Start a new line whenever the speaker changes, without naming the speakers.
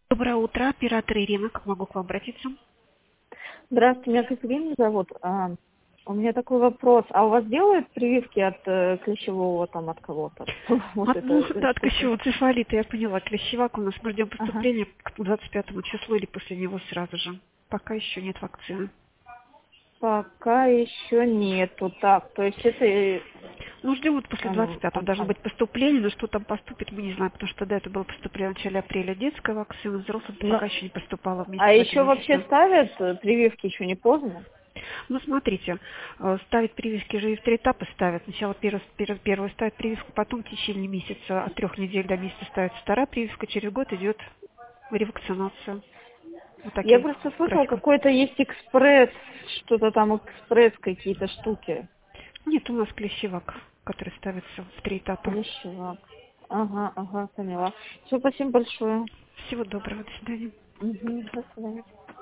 Доброе утро, оператор Ирина. Как могу к вам обратиться?
Здравствуйте, меня Катерина зовут. У меня такой вопрос. А у вас делают прививки от клещевого там от кого-то? Вот это
От
штука.
клещевого цефалита, я поняла. Клещевак у нас мы ждем
Ага.
поступления к 25 числу или после него сразу же. Пока еще нет вакцины.
Пока еще нету. Так, то есть это
Ну, ждем вот после 25-го. Должно
ага.
быть поступление, но что там поступит, мы не знаем, потому что до этого было поступление в начале апреля детская вакцина, взрослым пока еще не поступала
А
вместе в
еще
этом
вообще
месяце.
ставят прививки, еще не поздно?
Ну, смотрите, ставить прививки же и в три этапа ставят. Сначала первую ставят прививку, потом в течение месяца, от 3 недель до месяца ставится вторая прививка, через год идет ревакцинация. Вот
Я
таким
просто слышала,
графиком.
какой-то есть экспресс, что-то там экспресс, какие-то штуки.
Нет, у нас клещевак, который ставится в три этапа.
Клещевак. Ага, поняла. Все, спасибо большое.
Всего доброго, до свидания.
Угу, до свидания.